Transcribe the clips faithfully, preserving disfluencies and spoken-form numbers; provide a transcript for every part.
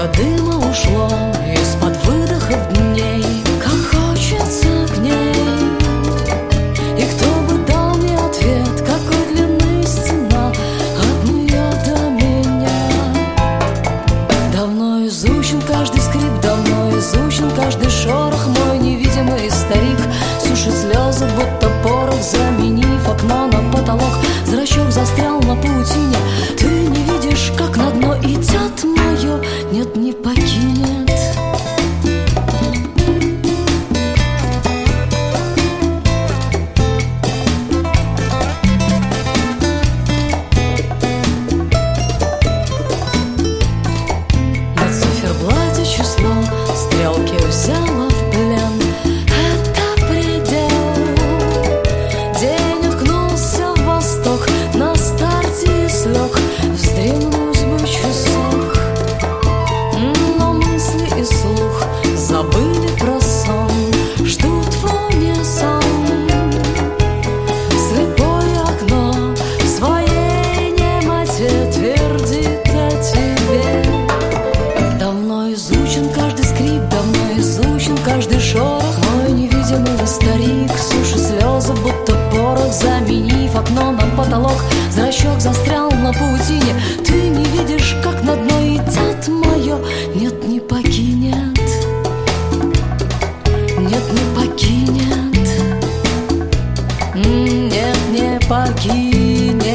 дыма ушло из-под выдохов дней. Как хочется к ней, и кто бы дал мне ответ, какой длины стена от нее до меня. Давно изучен каждый скрип, давно изучен каждый шорох. Мой невидимый старик сушит слезы, будто порох, заменив окно на потолок. Зрачок застрял на паутине. Ты не видишь, как на дно идет мое «нет, не покинет». На циферблате число стрелки взяла в плен. Это предел. День уткнулся в восток, на старте и слег. Вздремнуть бы часок, но мысли и слух забыли про сон, ждут в унисон. Слепое окно в своей немоте твердит о тебе. Давно изучен каждый скрип, давно изучен каждый шорох. Мой невидимый старик сушит слезы, будто порох, заменив окно на потолок. Зрачок застрял на паутине. Ты не видишь, как на дно идет мое «нет, не покинет». Нет, не покинет. М, Нет, не покинет.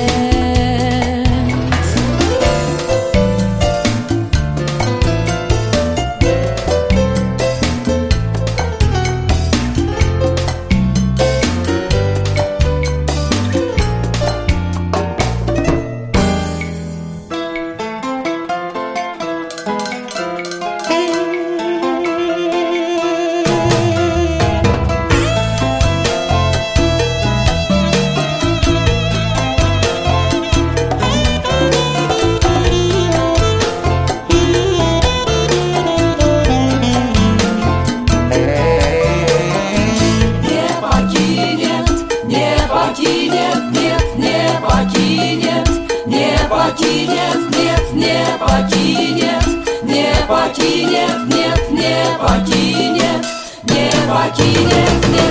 Покинет, нет, не покинет, не покинет, не